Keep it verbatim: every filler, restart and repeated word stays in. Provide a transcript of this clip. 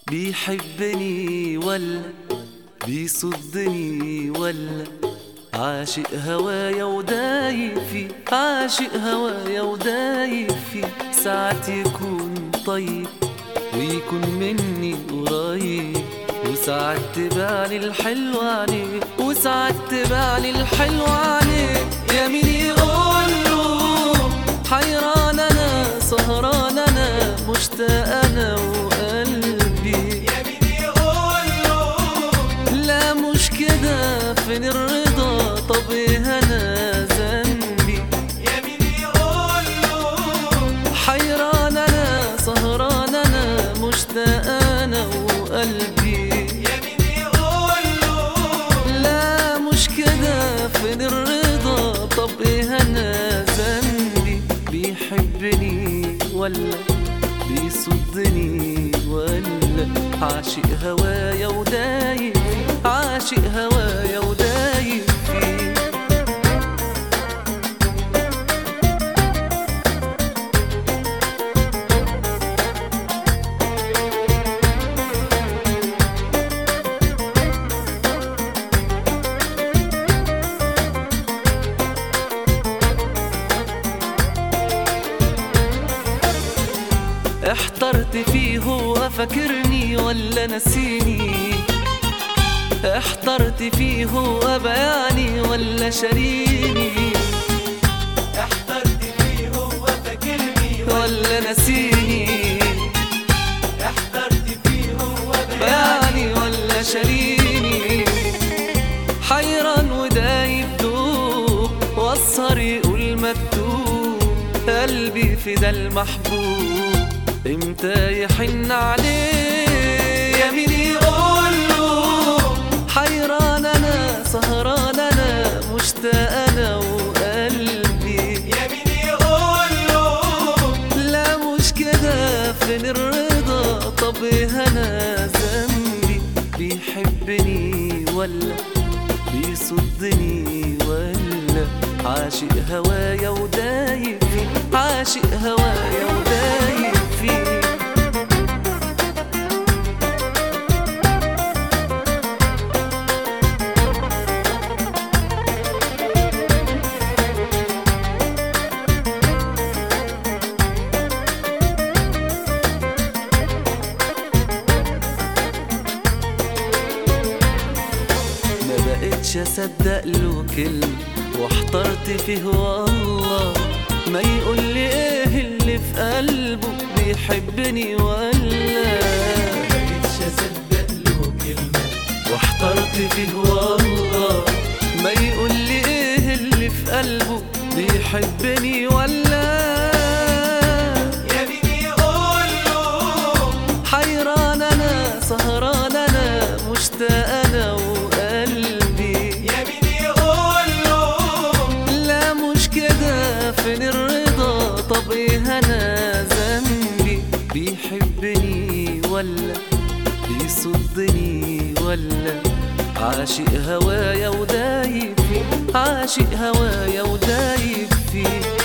بيحبني ولا بيصدني ولا عاشق هوايا ودايب فيه، عاشق هوايا ودايب فيه. ساعات يكون طيب ويكون مني قريب، وساعات تبعني الحلو عليه، وساعات تبعني الحلو عليه. يا مين يقوله حيران انا، سهران انا، مشتاق انا وقلبي. يا مين يقوله لا مش كده، فين الرضا؟ طب ايه انا ذنبي؟ يا مين يقوله حيران انا، سهران انا، مشتاق انا وقلبي. يا مين يقوله لا مش كده، فين الرضا؟ طب ايه انا ذنبي؟ بيحبني ولا بيصدني ولا عاشق هوايا ودايب فيه، عاشق هوايا ودايب فيه. احترت فيه، هو فاكرني ولا نسيني؟ احترت فيه، هو بيعني ولا شاريني؟ احترت فيه، هو فاكرني ولا نسيني؟ احترت فيه، هو بيعني ولا شاريني؟ حيران ودايب دوب، واسهر يقول مكتوب، قلبي في ده المحبوب امتى يحن عليه. يا مين يقوله حيران انا، سهران انا، مشتاق انا وقلبي. يا مين يقوله لا مش كده، فين الرضا؟ طب ايه انا ذنبي؟ بيحبني ولا بيصدني ولا عاشق هوايا ودايب فيه، عاشق هوايا ودايب فيه. ما بقتش اصدق له كلمة، واحترت فيه والله. ما يقول لي ايه اللي في قلبه، بيحبني ولا؟ مبقتش اصدق له كلمة، واحترت فيه والله. ما يقول لي ايه اللي في قلبه، بيحبني ولا؟ يا مين يقوله حيران انا، سهران انا، مشتاق انا وقلبي. يا مين يقوله لا مش كده، فين الرضا؟ طب ايه انا ذنبي؟ بيحبني ولا بيصدني ولا عاشق هوايا ودايب فيه، عاشق هوايا ودايب فيه.